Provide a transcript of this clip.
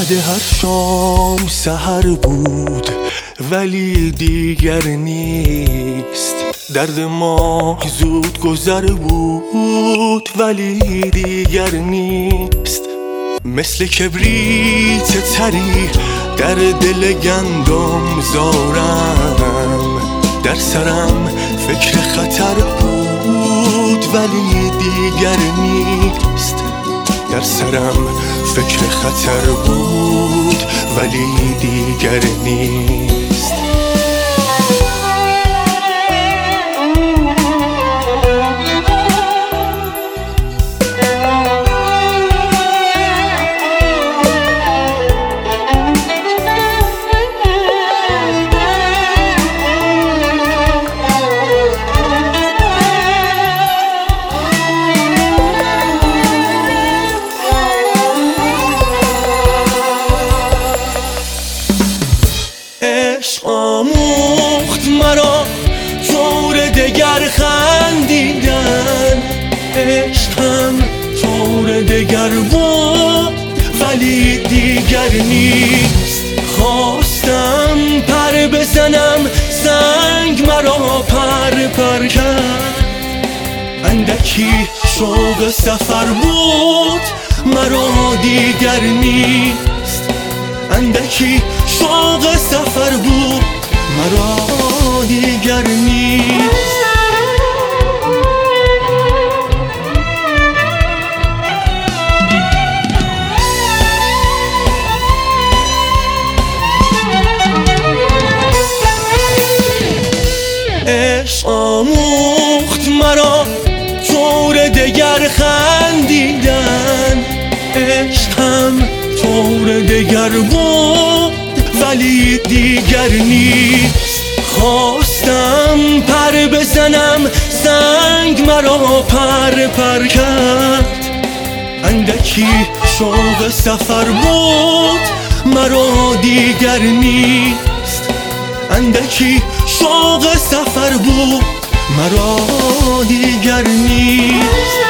بعد هر شام سحر بود ولی دیگر نیست. درد ما زود گذر بود ولی دیگر نیست. مثل کبریت تری در دل گندم زارم، در سرم فکر خطر بود ولی دیگر نیست. در سرم فکر خطر بود ولی دیگر نیست. عشق آموخت مرا طور دگر خندیدن، عشق هم طور دگر بود ولی دیگر نیست. خواستم پر بزنم سنگ مرا پر کرد، اندکی شوق سفر بود مرا دیگر نیست. اندکی شوق سفر بود مرا دیگر نیست. عشق آموخت مرا طور دگر خندیدن، عشق هم طور دگر بود ولی دیگر نیست. خواستم پر بزنم سنگ مرا پر کرد، اندکی شوق سفر بود مرا دیگر نیست. اندکی شوق سفر بود مرا دیگر نیست.